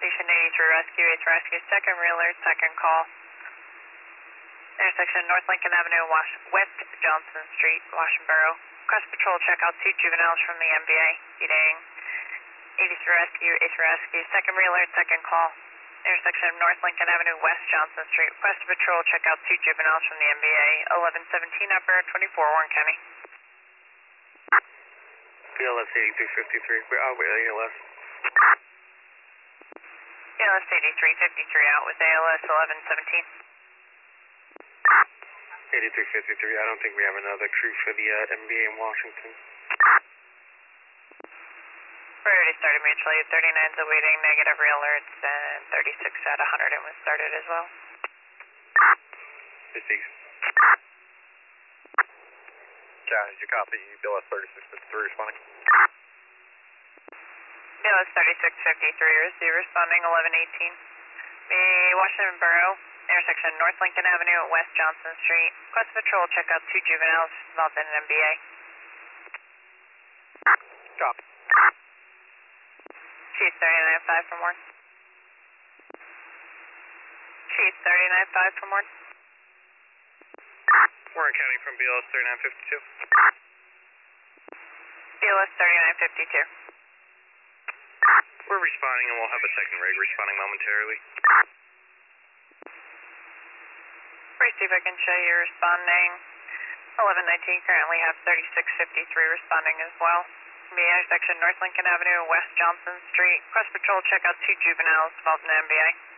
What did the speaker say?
Station 83 Rescue, 8th Rescue, second rear alert, second call. Intersection North Lincoln Avenue, West Johnson Street, Washington. Request patrol check out 2 juveniles from the MBA. Eating 83 Rescue, 8th Rescue, second rear alert, second call. Intersection North Lincoln Avenue, West Johnson Street. Request patrol check out 2 juveniles from the MBA. 1117 upper, 24 Warren County. BLS 8353, we're out with ALS. BLS 8353 out with ALS 1117. 8353, I don't think we have another crew for the MBA in Washington. Priority started mutually, 39's awaiting negative real alerts, and 36 at 100 and was started as well. Received. Did you copy BLS 3653 responding? BLS 3653 receive responding 1118. The Washington Borough, intersection North Lincoln Avenue at West Johnson Street. Request patrol check out 2 juveniles involved in an MBA. Copy. Chief 395 from Warren. Chief 395 from Warren. Warren County from BLS 3952. BLS 3952. We're responding and we'll have a second rig responding momentarily. First, see if I can show you responding. 1119 currently have 3653 responding as well. The intersection North Lincoln Avenue, West Johnson Street. Request patrol check out 2 juveniles involved in the MBA.